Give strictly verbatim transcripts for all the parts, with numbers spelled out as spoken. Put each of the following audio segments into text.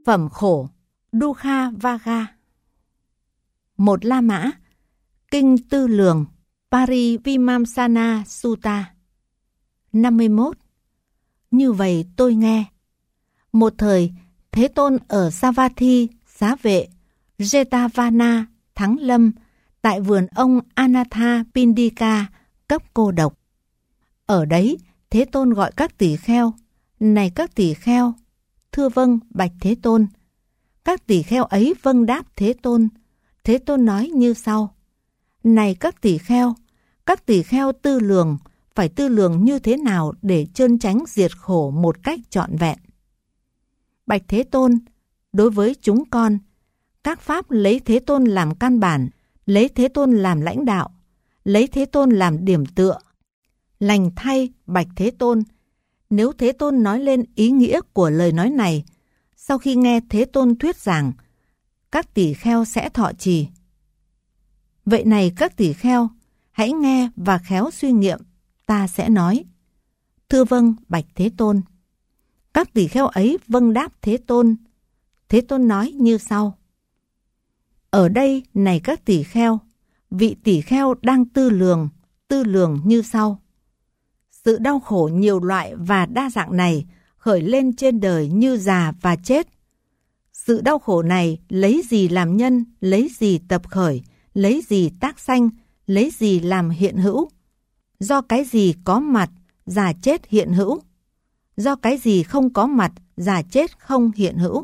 phẩm khổ Dukkha Vagga. Một La Mã, Kinh Tư Lường Parivimamsana Sutta. năm mươi mốt. Như vậy tôi nghe. Một thời, Thế Tôn ở Savatthi, Xá Vệ, Jetavana, Thắng Lâm, tại vườn ông Anatha Pindika, cấp cô độc. Ở đấy, Thế Tôn gọi các tỷ kheo, này các tỷ kheo, thưa vâng, bạch Thế Tôn. Các tỷ kheo ấy vâng đáp Thế Tôn. Thế Tôn nói như sau: Này các tỷ kheo, các tỷ kheo tư lường, phải tư lường như thế nào để trơn tránh diệt khổ một cách trọn vẹn. Bạch Thế Tôn, đối với chúng con, các pháp lấy Thế Tôn làm căn bản, lấy Thế Tôn làm lãnh đạo, lấy Thế Tôn làm điểm tựa. Lành thay, bạch Thế Tôn, nếu Thế Tôn nói lên ý nghĩa của lời nói này, sau khi nghe Thế Tôn thuyết giảng, các tỷ kheo sẽ thọ trì. Vậy này các tỷ kheo, hãy nghe và khéo suy nghiệm, ta sẽ nói. Thưa vâng, bạch Thế Tôn. Các tỷ kheo ấy vâng đáp Thế Tôn. Thế Tôn nói như sau: Ở đây, này các tỷ kheo, vị tỷ kheo đang tư lường, tư lường như sau. Sự đau khổ nhiều loại và đa dạng này khởi lên trên đời như già và chết. Sự đau khổ này lấy gì làm nhân, lấy gì tập khởi, lấy gì tác sanh, lấy gì làm hiện hữu. Do cái gì có mặt, già chết hiện hữu. Do cái gì không có mặt, già chết không hiện hữu.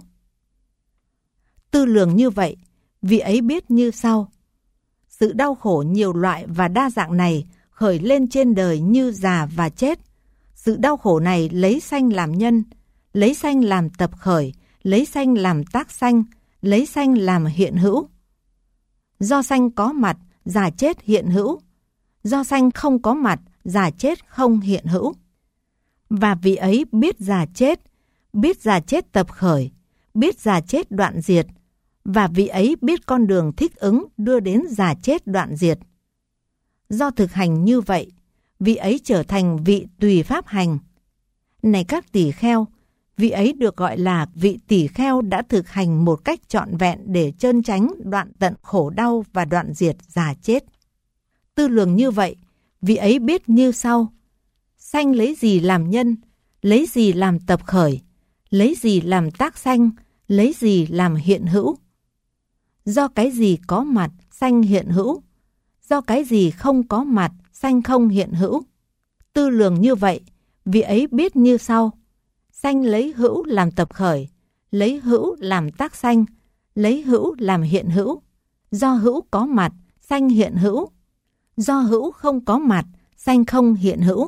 Tư lường như vậy, vị ấy biết như sau. Sự đau khổ nhiều loại và đa dạng này khởi lên trên đời như già và chết. Sự đau khổ này lấy sanh làm nhân, lấy sanh làm tập khởi, lấy sanh làm tác sanh, lấy sanh làm hiện hữu. Do sanh có mặt, già chết hiện hữu. Do sanh không có mặt, già chết không hiện hữu. Và vị ấy biết già chết, biết già chết tập khởi, biết già chết đoạn diệt, và vị ấy biết con đường thích ứng đưa đến già chết đoạn diệt. Do thực hành như vậy, vị ấy trở thành vị tùy pháp hành. Này các tỷ kheo, vị ấy được gọi là vị tỷ kheo đã thực hành một cách trọn vẹn để trơn tránh đoạn tận khổ đau và đoạn diệt già chết. Tư lường như vậy, vị ấy biết như sau. Sanh lấy gì làm nhân, lấy gì làm tập khởi, lấy gì làm tác sanh, lấy gì làm hiện hữu. Do cái gì có mặt, sanh hiện hữu. Do cái gì không có mặt, sanh không hiện hữu. Tư lường như vậy, vị ấy biết như sau. Sanh lấy hữu làm tập khởi, lấy hữu làm tác sanh, lấy hữu làm hiện hữu. Do hữu có mặt, sanh hiện hữu. Do hữu không có mặt, sanh không hiện hữu.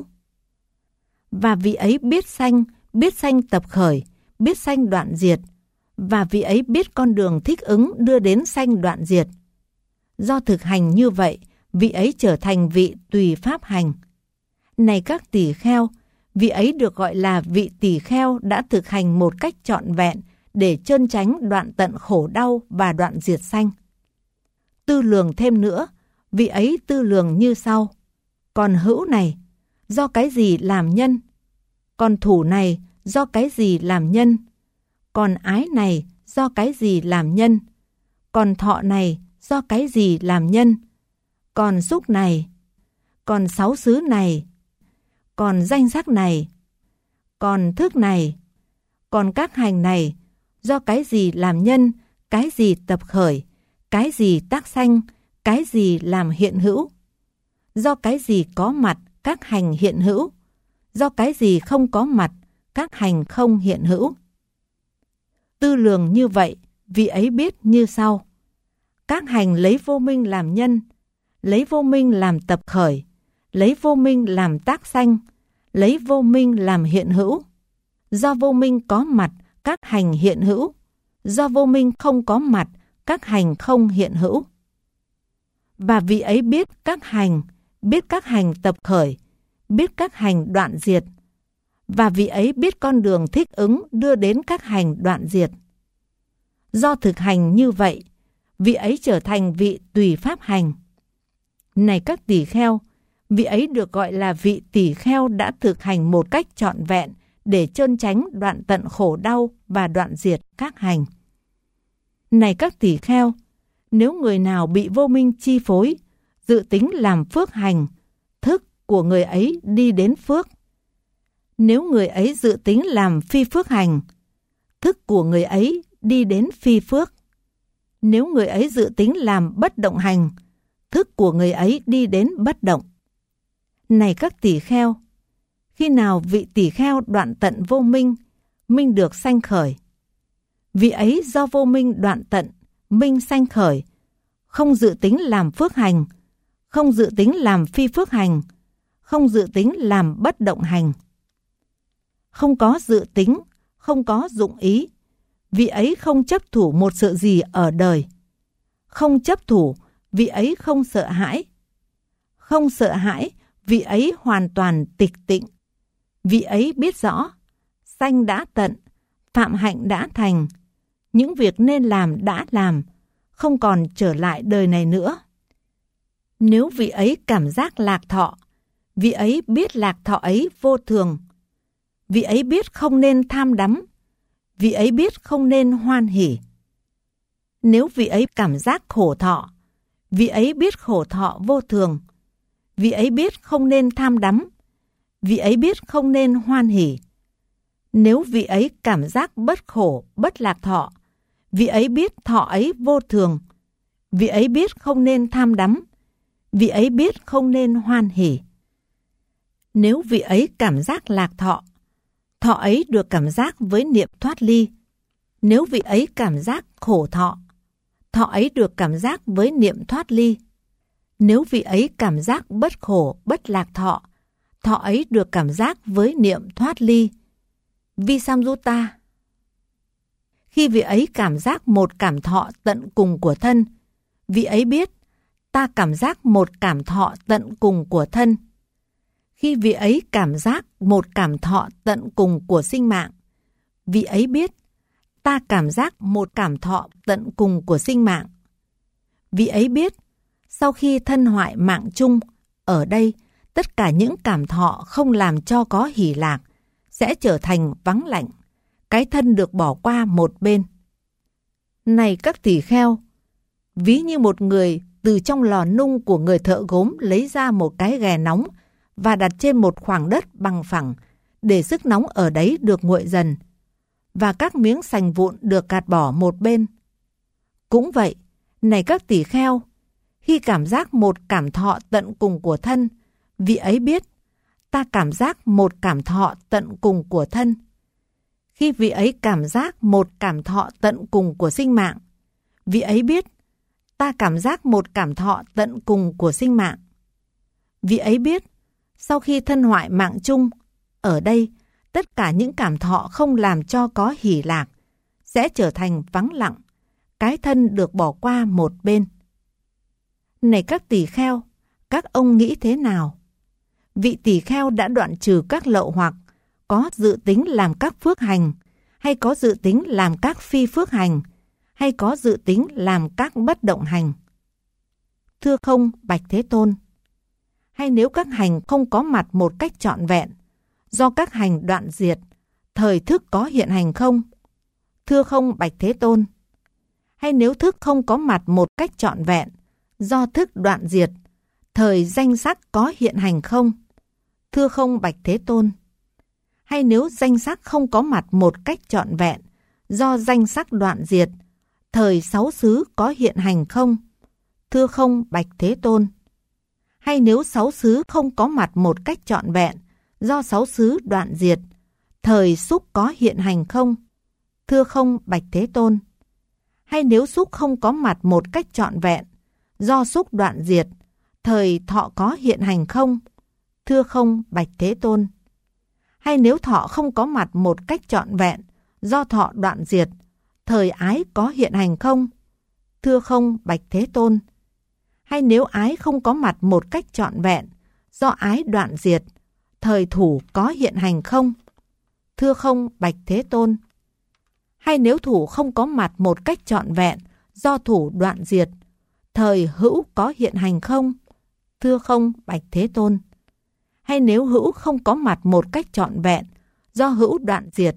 Và vị ấy biết sanh, biết sanh tập khởi, biết sanh đoạn diệt, và vị ấy biết con đường thích ứng đưa đến sanh đoạn diệt. Do thực hành như vậy, vị ấy trở thành vị tùy pháp hành. Này các tỷ kheo, vị ấy được gọi là vị tỷ kheo đã thực hành một cách trọn vẹn để trơn tránh đoạn tận khổ đau và đoạn diệt sanh. Tư lường thêm nữa, vị ấy tư lường như sau. Còn hữu này, do cái gì làm nhân? Còn thủ này, do cái gì làm nhân? Còn ái này, do cái gì làm nhân? Còn thọ này, do cái gì làm nhân? Còn xúc này? Còn sáu xứ này? Còn danh sắc này? Còn thức này? Còn các hành này, do cái gì làm nhân, cái gì tập khởi, cái gì tác sanh, cái gì làm hiện hữu? Do cái gì có mặt, các hành hiện hữu. Do cái gì không có mặt, các hành không hiện hữu. Tư lường như vậy, vị ấy biết như sau. Các hành lấy vô minh làm nhân, lấy vô minh làm tập khởi, lấy vô minh làm tác sanh, lấy vô minh làm hiện hữu. Do vô minh có mặt, các hành hiện hữu. Do vô minh không có mặt, các hành không hiện hữu. Và vị ấy biết các hành, biết các hành tập khởi, biết các hành đoạn diệt, và vị ấy biết con đường thích ứng đưa đến các hành đoạn diệt. Do thực hành như vậy, vị ấy trở thành vị tùy pháp hành. Này các tỷ kheo, vị ấy được gọi là vị tỷ kheo đã thực hành một cách trọn vẹn để trơn tránh đoạn tận khổ đau và đoạn diệt các hành. Này các tỳ kheo, nếu người nào bị vô minh chi phối, dự tính làm phước hành, thức của người ấy đi đến phước. Nếu người ấy dự tính làm phi phước hành, thức của người ấy đi đến phi phước. Nếu người ấy dự tính làm bất động hành, thức của người ấy đi đến bất động. Này các tỳ kheo, khi nào vị tỳ kheo đoạn tận vô minh, minh được sanh khởi. Vị ấy do vô minh đoạn tận, minh sanh khởi, không dự tính làm phước hành, không dự tính làm phi phước hành, không dự tính làm bất động hành. Không có dự tính, không có dụng ý, vị ấy không chấp thủ một sự gì ở đời. Không chấp thủ, vị ấy không sợ hãi. Không sợ hãi, vị ấy hoàn toàn tịch tịnh. Vị ấy biết rõ, sanh đã tận, phạm hạnh đã thành, những việc nên làm đã làm, không còn trở lại đời này nữa. Nếu vị ấy cảm giác lạc thọ, vị ấy biết lạc thọ ấy vô thường. Vị ấy biết không nên tham đắm, vị ấy biết không nên hoan hỉ. Nếu vị ấy cảm giác khổ thọ, vị ấy biết khổ thọ vô thường. Vị ấy biết không nên tham đắm, vị ấy biết không nên hoan hỉ. Nếu vị ấy cảm giác bất khổ, bất lạc thọ, vị ấy biết thọ ấy vô thường. Vị ấy biết không nên tham đắm, vị ấy biết không nên hoan hỉ. Nếu vị ấy cảm giác lạc thọ, thọ ấy được cảm giác với niệm thoát ly. Nếu vị ấy cảm giác khổ thọ, thọ ấy được cảm giác với niệm thoát ly. Nếu vị ấy cảm giác bất khổ, bất lạc thọ, thọ ấy được cảm giác với niệm thoát ly. Visamyutta. Khi vị ấy cảm giác một cảm thọ tận cùng của thân, vị ấy biết ta cảm giác một cảm thọ tận cùng của thân. Khi vị ấy cảm giác một cảm thọ tận cùng của sinh mạng, vị ấy biết ta cảm giác một cảm thọ tận cùng của sinh mạng. Vị ấy biết sau khi thân hoại mạng chung, ở đây tất cả những cảm thọ không làm cho có hỷ lạc sẽ trở thành vắng lạnh, cái thân được bỏ qua một bên. Này các tỳ kheo, ví như một người từ trong lò nung của người thợ gốm lấy ra một cái ghè nóng và đặt trên một khoảng đất bằng phẳng để sức nóng ở đấy được nguội dần, và các miếng sành vụn được gạt bỏ một bên. Cũng vậy, này các tỳ kheo, khi cảm giác một cảm thọ tận cùng của thân, vị ấy biết ta cảm giác một cảm thọ tận cùng của thân. Khi vị ấy cảm giác một cảm thọ tận cùng của sinh mạng, vị ấy biết ta cảm giác một cảm thọ tận cùng của sinh mạng. Vị ấy biết sau khi thân hoại mạng chung, ở đây tất cả những cảm thọ không làm cho có hỷ lạc sẽ trở thành vắng lặng, cái thân được bỏ qua một bên. Này các tỳ kheo, các ông nghĩ thế nào? Vị tỳ kheo đã đoạn trừ các lậu hoặc, có dự tính làm các phước hành, hay có dự tính làm các phi phước hành, hay có dự tính làm các bất động hành? Thưa không, bạch Thế Tôn. Hay nếu các hành không có mặt một cách trọn vẹn, do các hành đoạn diệt, thời thức có hiện hành không? Thưa không, bạch Thế Tôn. Hay nếu thức không có mặt một cách trọn vẹn, do thức đoạn diệt, thời danh sắc có hiện hành không? Thưa không, bạch Thế Tôn. Hay nếu danh sắc không có mặt một cách trọn vẹn, do danh sắc đoạn diệt, thời sáu xứ có hiện hành không? Thưa không, bạch Thế Tôn. Hay nếu sáu xứ không có mặt một cách trọn vẹn, do sáu xứ đoạn diệt, thời xúc có hiện hành không? Thưa không, bạch Thế Tôn. Hay nếu xúc không có mặt một cách trọn vẹn, do xúc đoạn diệt, thời thọ có hiện hành không? Thưa không, bạch Thế Tôn. Hay nếu thọ không có mặt một cách trọn vẹn, do thọ đoạn diệt, thời ái có hiện hành không? Thưa không, bạch Thế Tôn. Hay nếu ái không có mặt một cách trọn vẹn, do ái đoạn diệt, thời thủ có hiện hành không? Thưa không, bạch Thế Tôn. Hay nếu thủ không có mặt một cách trọn vẹn, do thủ đoạn diệt, thời hữu có hiện hành không? Thưa không, bạch Thế Tôn. Hay nếu hữu không có mặt một cách trọn vẹn, do hữu đoạn diệt,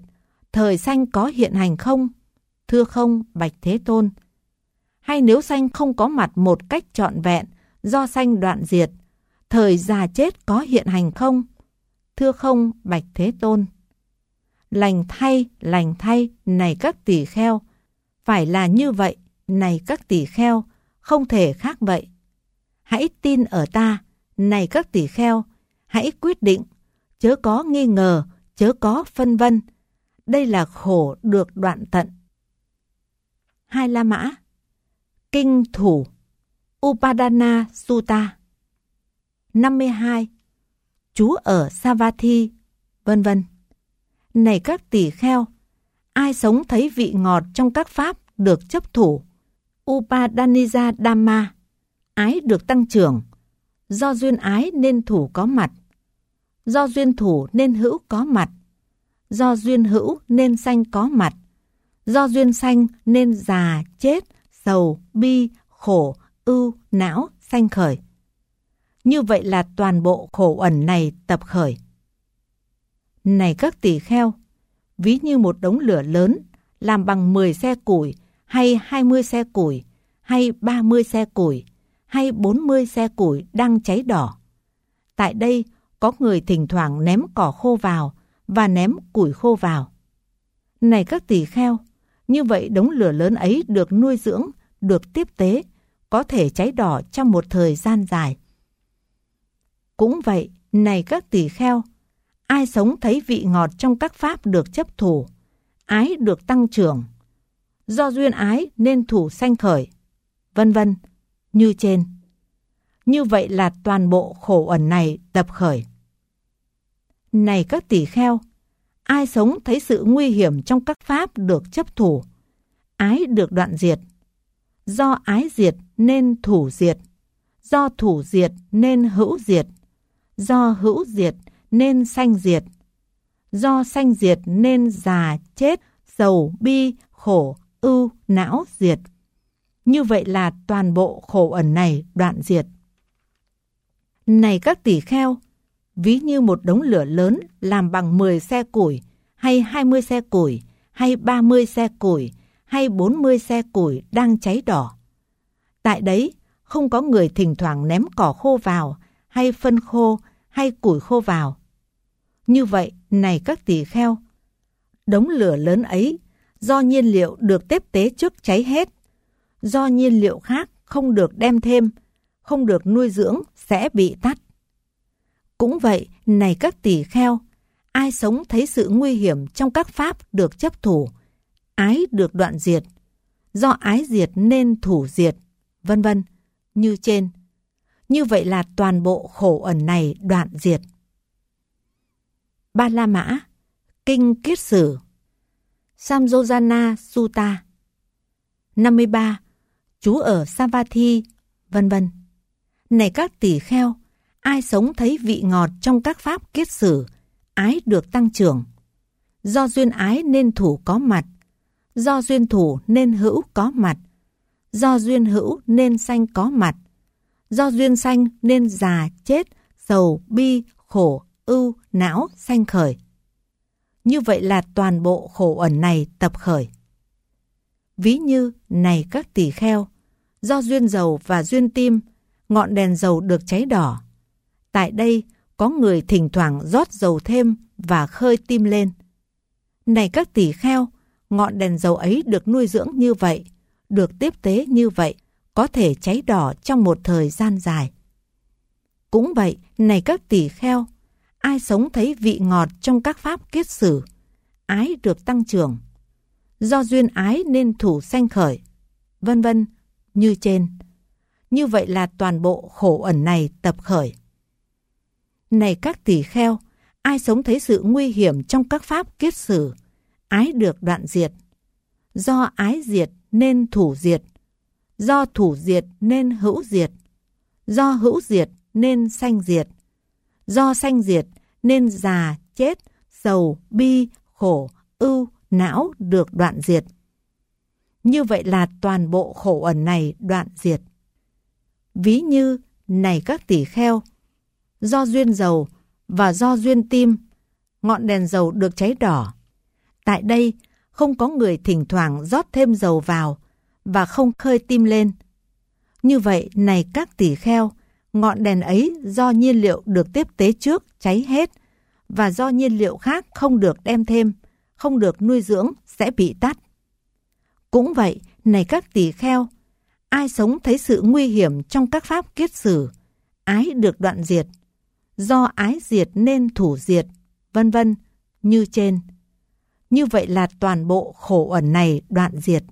thời sanh có hiện hành không? Thưa không, bạch Thế Tôn. Hay nếu sanh không có mặt một cách trọn vẹn, do sanh đoạn diệt, thời già chết có hiện hành không? Thưa không, bạch Thế Tôn. Lành thay, lành thay, này các tỳ kheo, phải là như vậy, này các tỳ kheo, không thể khác vậy. Hãy tin ở ta, này các tỳ kheo, hãy quyết định, chớ có nghi ngờ, chớ có phân vân. Đây là khổ được đoạn tận. Hai La Mã. Kinh Thủ Upadana Sutta. năm mươi hai. Trú ở Savatthi, vân vân. Này các tỳ kheo, ai sống thấy vị ngọt trong các pháp được chấp thủ, Upadanija Dhamma, ái được tăng trưởng, do duyên ái nên thủ có mặt, do duyên thủ nên hữu có mặt, do duyên hữu nên sanh có mặt, do duyên sanh nên già, chết, sầu, bi, khổ, ưu, não, sanh khởi. Như vậy là toàn bộ khổ ẩn này tập khởi. Này các tỳ kheo, ví như một đống lửa lớn làm bằng mười xe củi, hay hai mươi xe củi, hay ba mươi xe củi, hay bốn mươi xe củi đang cháy đỏ. Tại đây có người thỉnh thoảng ném cỏ khô vào và ném củi khô vào. Này các tỳ kheo, như vậy đống lửa lớn ấy được nuôi dưỡng, được tiếp tế, có thể cháy đỏ trong một thời gian dài. Cũng vậy, này các tỳ kheo, ai sống thấy vị ngọt trong các pháp được chấp thủ, ái được tăng trưởng, do duyên ái nên thủ sanh khởi, vân vân, như trên. Như vậy là toàn bộ khổ ẩn này tập khởi. Này các tỳ kheo, ai sống thấy sự nguy hiểm trong các pháp được chấp thủ, ái được đoạn diệt, do ái diệt nên thủ diệt, do thủ diệt nên hữu diệt, do hữu diệt nên sanh diệt, do sanh diệt nên già, chết, sầu, bi, khổ, ưu, não diệt. Như vậy là toàn bộ khổ ẩn này đoạn diệt. Này các tỳ kheo, ví như một đống lửa lớn làm bằng mười xe củi, hay hai mươi xe củi, hay ba mươi xe củi, hay bốn mươi xe củi đang cháy đỏ. Tại đấy, không có người thỉnh thoảng ném cỏ khô vào, hay phân khô, hay củi khô vào. Như vậy, này các tỳ kheo, đống lửa lớn ấy, do nhiên liệu được tiếp tế trước cháy hết, do nhiên liệu khác không được đem thêm, không được nuôi dưỡng sẽ bị tắt. Cũng vậy, này các tỳ kheo, ai sống thấy sự nguy hiểm trong các pháp được chấp thủ, ái được đoạn diệt, do ái diệt nên thủ diệt, vân vân, như trên. Như vậy là toàn bộ khổ ẩn này đoạn diệt. Ba La Mã. Kinh Kiết Sử Samyojana Sutta. năm mươi ba. Trú ở Savatthi, vân vân. Này các tỳ kheo, ai sống thấy vị ngọt trong các pháp kiết sử, ái được tăng trưởng, do duyên ái nên thủ có mặt, do duyên thủ nên hữu có mặt, do duyên hữu nên sanh có mặt, do duyên sanh nên già, chết, sầu, bi, khổ, ưu, não sanh khởi. Như vậy là toàn bộ khổ ẩn này tập khởi. Ví như, này các tỳ kheo, do duyên dầu và duyên tim, ngọn đèn dầu được cháy đỏ. Tại đây, có người thỉnh thoảng rót dầu thêm và khơi tim lên. Này các tỳ kheo, ngọn đèn dầu ấy được nuôi dưỡng như vậy, được tiếp tế như vậy, có thể cháy đỏ trong một thời gian dài. Cũng vậy, này các tỳ kheo, ai sống thấy vị ngọt trong các pháp kiết sử, ái được tăng trưởng, do duyên ái nên thủ sanh khởi, vân vân, như trên. Như vậy là toàn bộ khổ ẩn này tập khởi. Này các tỳ kheo, ai sống thấy sự nguy hiểm trong các pháp kiết sử, ái được đoạn diệt, do ái diệt nên thủ diệt, do thủ diệt nên hữu diệt, do hữu diệt nên sanh diệt, do sanh diệt nên già, chết, sầu, bi, khổ, ưu, não được đoạn diệt. Như vậy là toàn bộ khổ ẩn này đoạn diệt. Ví như, này các tỳ kheo, do duyên dầu và do duyên tim, ngọn đèn dầu được cháy đỏ. Tại đây, không có người thỉnh thoảng rót thêm dầu vào và không khơi tim lên. Như vậy, này các tỳ kheo, ngọn đèn ấy do nhiên liệu được tiếp tế trước cháy hết, và do nhiên liệu khác không được đem thêm, không được nuôi dưỡng sẽ bị tắt. Cũng vậy, này các tỳ kheo, ai sống thấy sự nguy hiểm trong các pháp kiết sử, ái được đoạn diệt, do ái diệt nên thủ diệt, vân vân, như trên. Như vậy là toàn bộ khổ ẩn này đoạn diệt.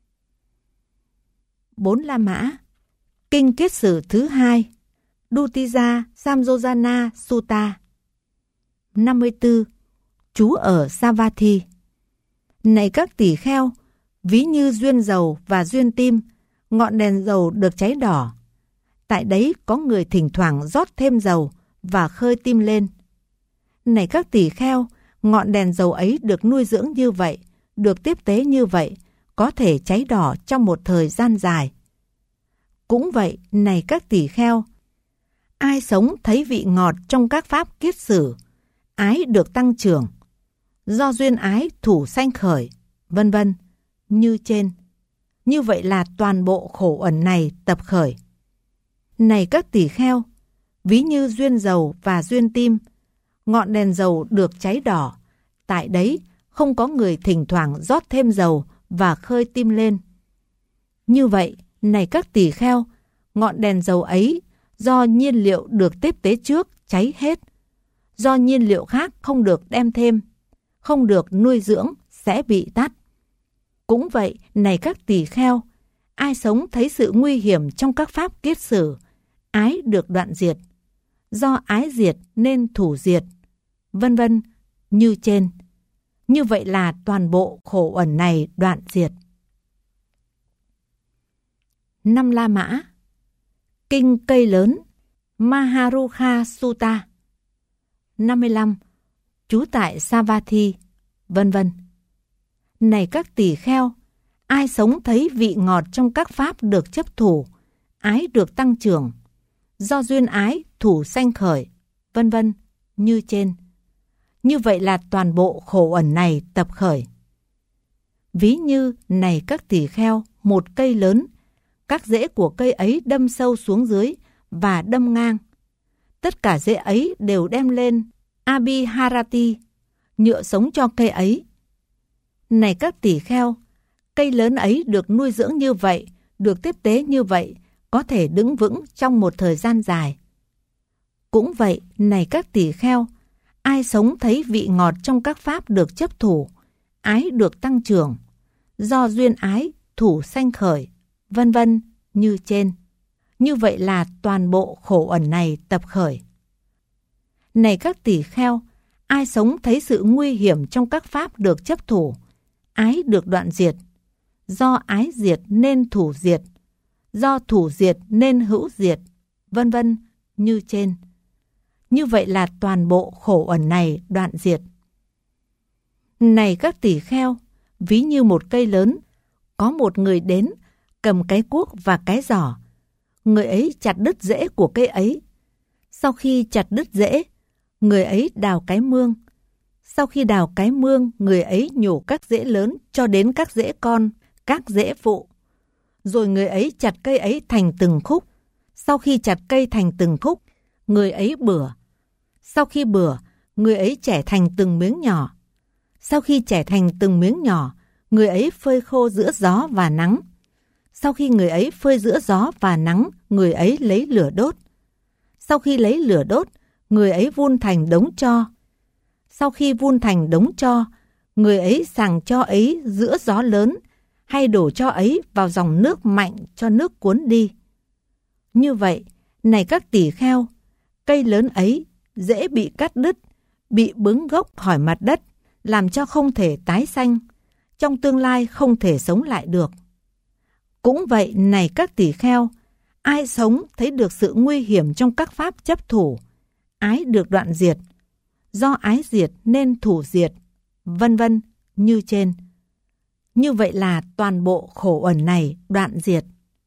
Bốn La Mã. Kinh kiết sử thứ hai, Dutija Samyojana Sutta. năm mươi tư. Trú ở Savatthi. Này các tỳ kheo, ví như duyên dầu và duyên tim, ngọn đèn dầu được cháy đỏ. Tại đấy có người thỉnh thoảng rót thêm dầu và khơi tim lên. Này các tỳ kheo, ngọn đèn dầu ấy được nuôi dưỡng như vậy, được tiếp tế như vậy, có thể cháy đỏ trong một thời gian dài. Cũng vậy, này các tỳ kheo, ai sống thấy vị ngọt trong các pháp kiết sử, ái được tăng trưởng, do duyên ái thủ sanh khởi, vân vân, như trên. Như vậy là toàn bộ khổ ẩn này tập khởi. Này các tỳ kheo, ví như duyên dầu và duyên tim, ngọn đèn dầu được cháy đỏ, tại đấy không có người thỉnh thoảng rót thêm dầu và khơi tim lên. Như vậy, này các tỳ kheo, ngọn đèn dầu ấy do nhiên liệu được tiếp tế trước cháy hết, do nhiên liệu khác không được đem thêm, không được nuôi dưỡng sẽ bị tắt. Cũng vậy, này các tỳ kheo, ai sống thấy sự nguy hiểm trong các pháp kiết sử, ái được đoạn diệt, do ái diệt nên thủ diệt, vân vân, như trên. Như vậy là toàn bộ khổ ẩn này đoạn diệt. Năm La Mã. Kinh cây lớn, Maharukha Sutta. năm mươi lăm. Trú tại Savatthi, vân vân. Này các tỳ kheo, ai sống thấy vị ngọt trong các pháp được chấp thủ, ái được tăng trưởng, do duyên ái thủ sanh khởi, vân vân, như trên. Như vậy là toàn bộ khổ ẩn này tập khởi. Ví như, này các tỳ kheo, một cây lớn, các rễ của cây ấy đâm sâu xuống dưới và đâm ngang. Tất cả rễ ấy đều đem lên Abhiharati, nhựa sống cho cây ấy. Này các tỳ kheo, cây lớn ấy được nuôi dưỡng như vậy, được tiếp tế như vậy, có thể đứng vững trong một thời gian dài. Cũng vậy, này các tỳ kheo, ai sống thấy vị ngọt trong các pháp được chấp thủ, ái được tăng trưởng, do duyên ái thủ sanh khởi, vân vân, như trên. Như vậy là toàn bộ khổ ẩn này tập khởi. Này các tỳ kheo, ai sống thấy sự nguy hiểm trong các pháp được chấp thủ, ái được đoạn diệt, do ái diệt nên thủ diệt, do thủ diệt nên hữu diệt, vân vân, như trên. Như vậy là toàn bộ khổ ẩn này đoạn diệt. Này các tỳ kheo, ví như một cây lớn, có một người đến, cầm cái cuốc và cái giỏ. Người ấy chặt đứt rễ của cây ấy. Sau khi chặt đứt rễ, người ấy đào cái mương. Sau khi đào cái mương, người ấy nhổ các rễ lớn cho đến các rễ con, các rễ phụ. Rồi người ấy chặt cây ấy thành từng khúc. Sau khi chặt cây thành từng khúc, người ấy bửa. Sau khi bửa, người ấy chẻ thành từng miếng nhỏ. Sau khi chẻ thành từng miếng nhỏ, người ấy phơi khô giữa gió và nắng. Sau khi người ấy phơi giữa gió và nắng, người ấy lấy lửa đốt. Sau khi lấy lửa đốt, người ấy vun thành đống tro. Sau khi vun thành đống tro, người ấy sàng tro ấy giữa gió lớn, hay đổ tro ấy vào dòng nước mạnh cho nước cuốn đi. Như vậy, này các tỳ kheo, cây lớn ấy dễ bị cắt đứt, bị bứng gốc khỏi mặt đất, làm cho không thể tái sanh, trong tương lai không thể sống lại được. Cũng vậy, này các tỳ kheo, ai sống thấy được sự nguy hiểm trong các pháp chấp thủ, ái được đoạn diệt, do ái diệt nên thủ diệt, vân vân, như trên. Như vậy là toàn bộ khổ ẩn này đoạn diệt.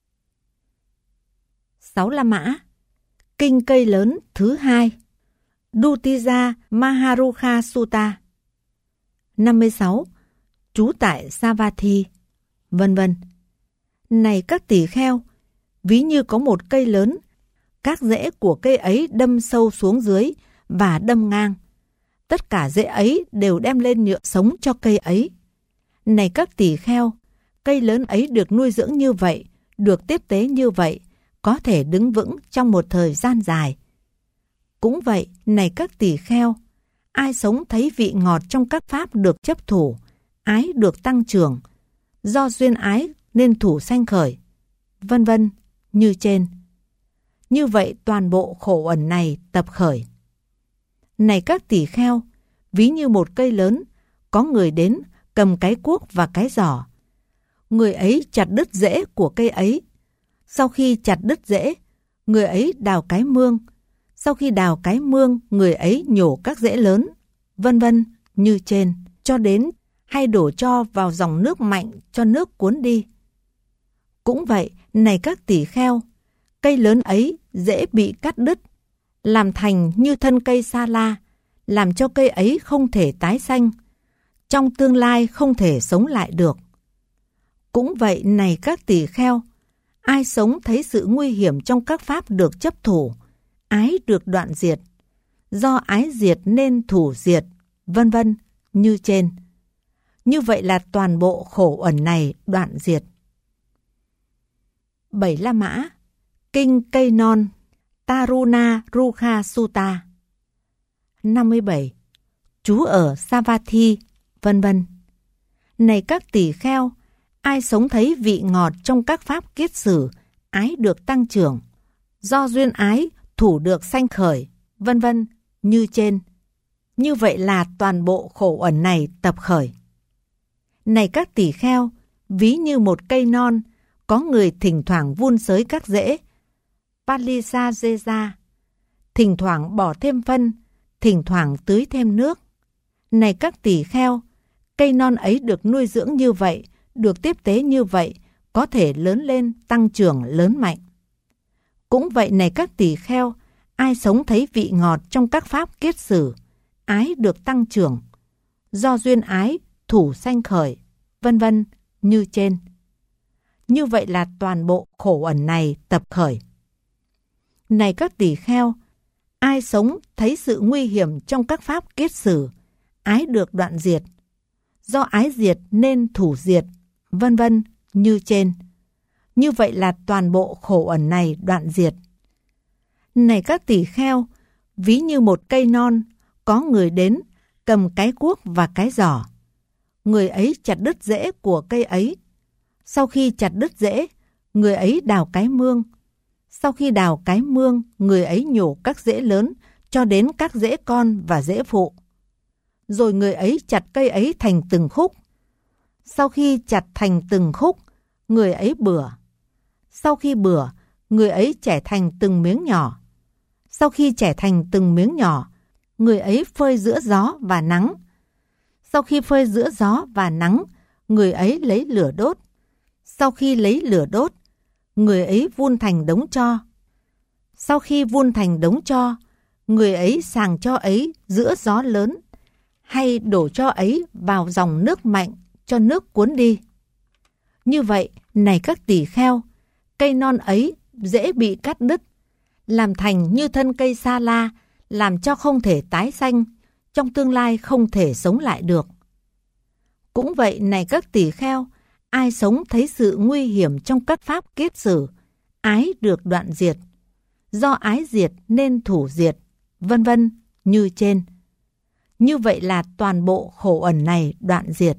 Sáu La Mã. Kinh cây lớn thứ hai, Dutija Maharukha Sutta. năm mươi sáu. Trú tại Savatthi, vân vân. Này các tỳ kheo, ví như có một cây lớn, các rễ của cây ấy đâm sâu xuống dưới và đâm ngang. Tất cả rễ ấy đều đem lên nhựa sống cho cây ấy. Này các tỳ kheo, cây lớn ấy được nuôi dưỡng như vậy, được tiếp tế như vậy, có thể đứng vững trong một thời gian dài. Cũng vậy, này các tỳ kheo, ai sống thấy vị ngọt trong các pháp được chấp thủ, ái được tăng trưởng, do duyên ái nên thủ sanh khởi, vân vân, như trên. Như vậy toàn bộ khổ ẩn này tập khởi. Này các tỳ kheo, ví như một cây lớn, có người đến cầm cái cuốc và cái giỏ. Người ấy chặt đứt rễ của cây ấy. Sau khi chặt đứt rễ, người ấy đào cái mương. Sau khi đào cái mương, người ấy nhổ các rễ lớn, vân vân, như trên, cho đến hay đổ cho vào dòng nước mạnh cho nước cuốn đi. Cũng vậy, này các tỳ kheo, cây lớn ấy dễ bị cắt đứt, làm thành như thân cây sa la, làm cho cây ấy không thể tái sanh, trong tương lai không thể sống lại được. Cũng vậy, này các tỳ kheo, ai sống thấy sự nguy hiểm trong các pháp được chấp thủ, ái được đoạn diệt, do ái diệt nên thủ diệt, vân vân, như trên. Như vậy là toàn bộ khổ ẩn này đoạn diệt. Bảy La Mã, Kinh Cây Non, Taruna Rukha Sutta. năm mươi bảy. Trú ở Savatthi, vân vân. Này các tỳ kheo, ai sống thấy vị ngọt trong các pháp kiết sử, ái được tăng trưởng, do duyên ái thủ được sanh khởi, vân vân, như trên. Như vậy là toàn bộ khổ ẩn này tập khởi. Này các tỳ kheo, ví như một cây non, có người thỉnh thoảng vun xới các rễ, Palisajesa, thỉnh thoảng bỏ thêm phân, thỉnh thoảng tưới thêm nước. Này các tỳ kheo, cây non ấy được nuôi dưỡng như vậy, được tiếp tế như vậy, có thể lớn lên, tăng trưởng lớn mạnh. Cũng vậy, này các tỳ kheo, ai sống thấy vị ngọt trong các pháp kiết sử, ái được tăng trưởng, do duyên ái thủ sanh khởi, vân vân, như trên. Như vậy là toàn bộ khổ ẩn này tập khởi. Này các tỳ kheo, ai sống thấy sự nguy hiểm trong các pháp kiết sử, ái được đoạn diệt, do ái diệt nên thủ diệt, vân vân, như trên. Như vậy là toàn bộ khổ ẩn này đoạn diệt. Này các tỳ kheo, ví như một cây non, có người đến cầm cái cuốc và cái giỏ. Người ấy chặt đứt rễ của cây ấy. Sau khi chặt đứt rễ, người ấy đào cái mương. Sau khi đào cái mương, người ấy nhổ các rễ lớn cho đến các rễ con và rễ phụ. Rồi người ấy chặt cây ấy thành từng khúc. Sau khi chặt thành từng khúc, người ấy bừa. Sau khi bừa, người ấy chẻ thành từng miếng nhỏ. Sau khi chẻ thành từng miếng nhỏ, người ấy phơi giữa gió và nắng. Sau khi phơi giữa gió và nắng, người ấy lấy lửa đốt. Sau khi lấy lửa đốt, người ấy vun thành đống tro. Sau khi vun thành đống tro, người ấy sàng tro ấy giữa gió lớn, hay đổ tro ấy vào dòng nước mạnh cho nước cuốn đi. Như vậy, này các tỳ kheo, cây non ấy dễ bị cắt đứt, làm thành như thân cây sa la, làm cho không thể tái sanh, trong tương lai không thể sống lại được. Cũng vậy, này các tỳ kheo, ai sống thấy sự nguy hiểm trong các pháp kiết sử, ái được đoạn diệt, do ái diệt nên thủ diệt, vân vân, như trên. Như vậy là toàn bộ khổ ẩn này đoạn diệt.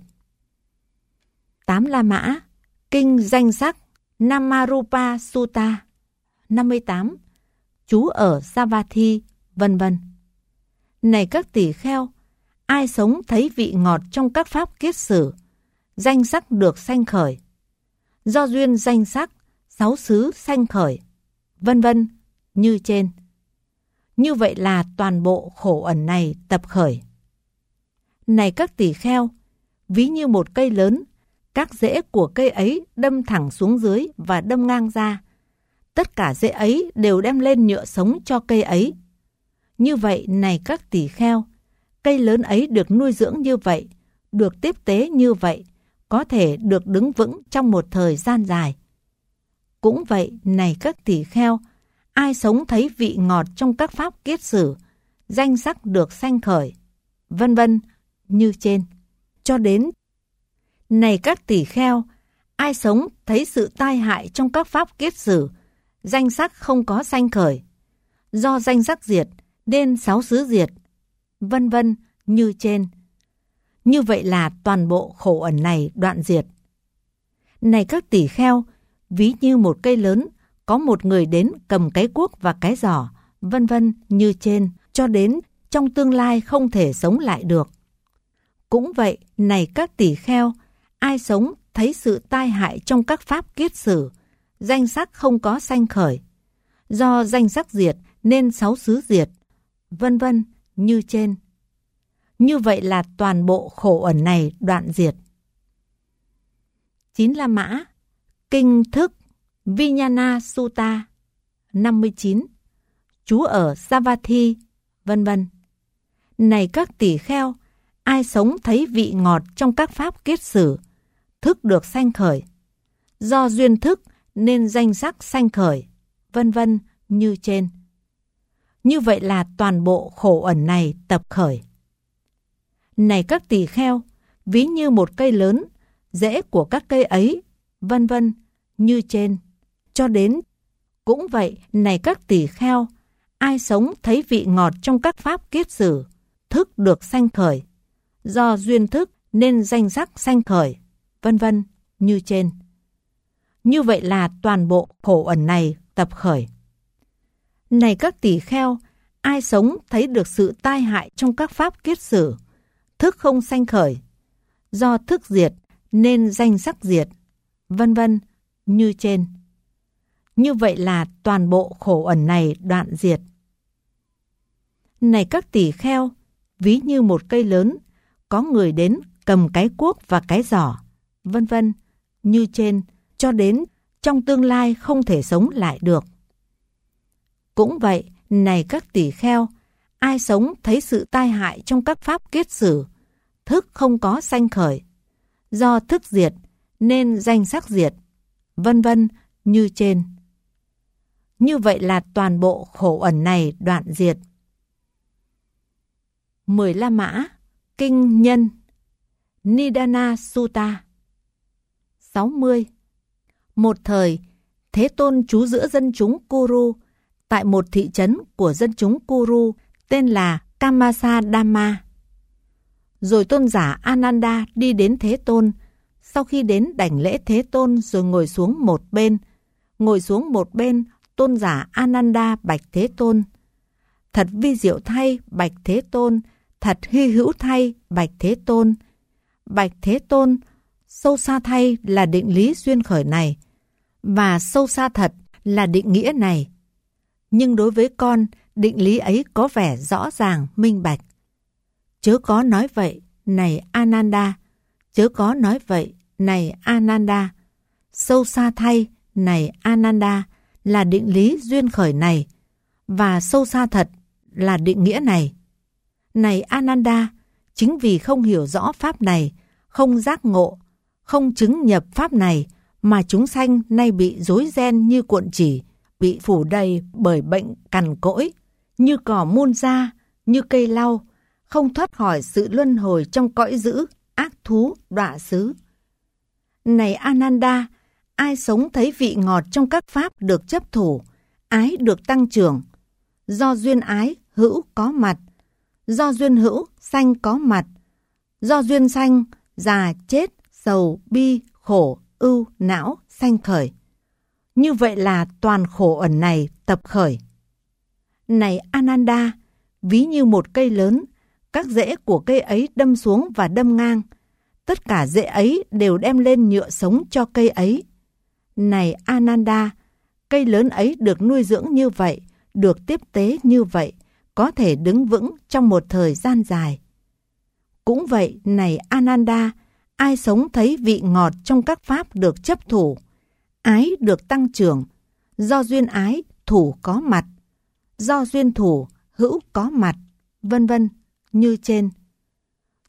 Tám La Mã, Kinh Danh Sắc, Namarupa Sutta. năm mươi tám. Trú ở Savatthi, vân vân. Này các tỳ kheo, ai sống thấy vị ngọt trong các pháp kiết sử, danh sắc được sanh khởi, do duyên danh sắc, sáu xứ sanh khởi, vân vân, như trên. Như vậy là toàn bộ khổ ẩn này tập khởi. Này các tỳ kheo, ví như một cây lớn, các rễ của cây ấy đâm thẳng xuống dưới và đâm ngang ra. Tất cả rễ ấy đều đem lên nhựa sống cho cây ấy. Như vậy, này các tỳ kheo, cây lớn ấy được nuôi dưỡng như vậy, được tiếp tế như vậy, có thể được đứng vững trong một thời gian dài. Cũng vậy, này các tỳ kheo, ai sống thấy vị ngọt trong các pháp kiết sử, danh sắc được sanh khởi, vân vân như trên, cho đến này các tỳ kheo, ai sống thấy sự tai hại trong các pháp kiết sử, danh sắc không có sanh khởi, do danh sắc diệt nên sáu xứ diệt, vân vân như trên. Như vậy là toàn bộ khổ ẩn này đoạn diệt. Này các tỳ kheo, ví như một cây lớn, có một người đến cầm cái cuốc và cái giỏ, vân vân như trên, cho đến trong tương lai không thể sống lại được. Cũng vậy, này các tỳ kheo, ai sống thấy sự tai hại trong các pháp kiết sử, danh sắc không có sanh khởi, do danh sắc diệt nên sáu xứ diệt, vân vân như trên. Như vậy là toàn bộ khổ ẩn này đoạn diệt. Chín La Mã, Kinh Thức, Vijnana Sutta, năm mươi chín, trú ở Savatthi, vân vân. Này các tỳ kheo, ai sống thấy vị ngọt trong các pháp kiết sử, thức được sanh khởi, do duyên thức nên danh sắc sanh khởi, vân vân như trên. Như vậy là toàn bộ khổ ẩn này tập khởi. Này các tỳ kheo, ví như một cây lớn, rễ của các cây ấy, vân vân như trên, cho đến. Cũng vậy, này các tỳ kheo, ai sống thấy vị ngọt trong các pháp kiết sử, thức được sanh khởi, do duyên thức nên danh sắc sanh khởi, vân vân như trên. Như vậy là toàn bộ khổ ẩn này tập khởi. Này các tỳ kheo, ai sống thấy được sự tai hại trong các pháp kiết sử, thức không sanh khởi, do thức diệt nên danh sắc diệt, vân vân như trên. Như vậy là toàn bộ khổ ẩn này đoạn diệt. Này các tỳ kheo, ví như một cây lớn, có người đến cầm cái cuốc và cái giỏ, vân vân như trên, cho đến trong tương lai không thể sống lại được. Cũng vậy, này các tỳ kheo, ai sống thấy sự tai hại trong các pháp kiết sử, thức không có sanh khởi, do thức diệt nên danh sắc diệt, vân vân như trên. Như vậy là toàn bộ khổ ẩn này đoạn diệt. Mười La Mã, Kinh Nhân, Nidana Sutta, sáu mươi. Một thời, Thế Tôn trú giữa dân chúng Kuru, tại một thị trấn của dân chúng Kuru tên là Kamasadama. Rồi tôn giả Ananda đi đến Thế Tôn. Sau khi đến đảnh lễ Thế Tôn rồi ngồi xuống một bên. Ngồi xuống một bên, tôn giả Ananda bạch Thế Tôn: Thật vi diệu thay, bạch Thế Tôn, thật hy hữu thay, bạch Thế Tôn. Bạch Thế Tôn, sâu xa thay là định lý duyên khởi này, và sâu xa thật là định nghĩa này. Nhưng đối với con, định lý ấy có vẻ rõ ràng, minh bạch. Chớ có nói vậy, này Ananda, chớ có nói vậy, này Ananda. Sâu xa thay, này Ananda, là định lý duyên khởi này, và sâu xa thật là định nghĩa này. Này Ananda, chính vì không hiểu rõ pháp này, không giác ngộ, không chứng nhập pháp này, mà chúng sanh nay bị rối ren như cuộn chỉ, bị phủ đầy bởi bệnh cằn cỗi, như cỏ muôn da, như cây lau, không thoát khỏi sự luân hồi trong cõi dữ, ác thú, đọa xứ. Này Ananda, ai sống thấy vị ngọt trong các pháp được chấp thủ, ái được tăng trưởng, do duyên ái hữu có mặt, do duyên hữu sanh có mặt, do duyên sanh già chết sầu bi khổ ưu não sanh khởi. Như vậy là toàn khổ ẩn này tập khởi. Này Ananda, ví như một cây lớn, các rễ của cây ấy đâm xuống và đâm ngang, tất cả rễ ấy đều đem lên nhựa sống cho cây ấy. Này Ananda, cây lớn ấy được nuôi dưỡng như vậy, được tiếp tế như vậy, có thể đứng vững trong một thời gian dài. Cũng vậy, này Ananda, ai sống thấy vị ngọt trong các pháp được chấp thủ, ái được tăng trưởng, do duyên ái thủ có mặt, do duyên thủ hữu có mặt, vân vân như trên.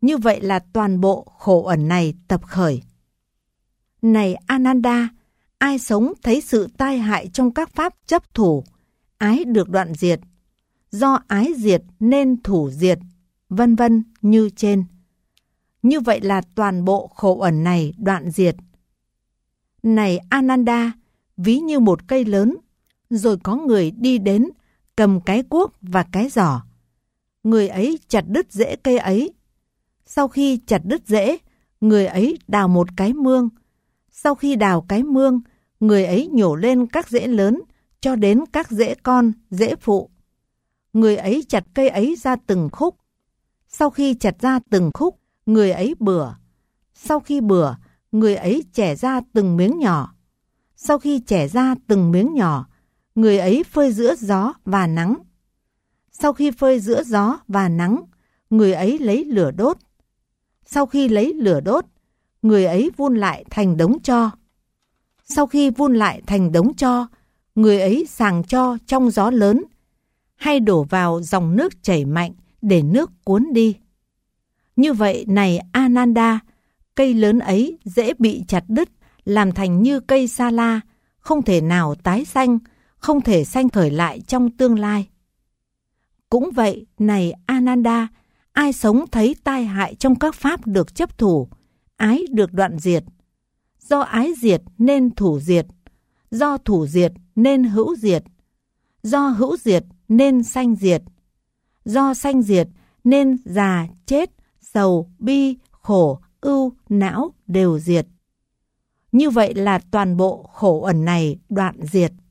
Như vậy là toàn bộ khổ ẩn này tập khởi. Này Ananda, ai sống thấy sự tai hại trong các pháp chấp thủ, ái được đoạn diệt. Do ái diệt nên thủ diệt, vân vân như trên. Như vậy là toàn bộ khổ ẩn này đoạn diệt. Này Ananda, ví như một cây lớn, rồi có người đi đến, cầm cái cuốc và cái giỏ. Người ấy chặt đứt rễ cây ấy. Sau khi chặt đứt rễ, người ấy đào một cái mương. Sau khi đào cái mương, người ấy nhổ lên các rễ lớn cho đến các rễ con, rễ phụ. Người ấy chặt cây ấy ra từng khúc. Sau khi chặt ra từng khúc, người ấy bừa. Sau khi bừa, người ấy chẻ ra từng miếng nhỏ. Sau khi chẻ ra từng miếng nhỏ, người ấy phơi giữa gió và nắng. Sau khi phơi giữa gió và nắng, người ấy lấy lửa đốt. Sau khi lấy lửa đốt, người ấy vun lại thành đống tro. Sau khi vun lại thành đống tro, người ấy sàng tro trong gió lớn, hay đổ vào dòng nước chảy mạnh để nước cuốn đi. Như vậy này Ananda, cây lớn ấy dễ bị chặt đứt, làm thành như cây sa la, không thể nào tái xanh, không thể sanh khởi lại trong tương lai. Cũng vậy, này Ananda, ai sống thấy tai hại trong các pháp được chấp thủ, ái được đoạn diệt. Do ái diệt nên thủ diệt, do thủ diệt nên hữu diệt, do hữu diệt nên sanh diệt, do sanh diệt nên già, chết, sầu, bi, khổ, ưu, não đều diệt. Như vậy là toàn bộ khổ ẩn này đoạn diệt.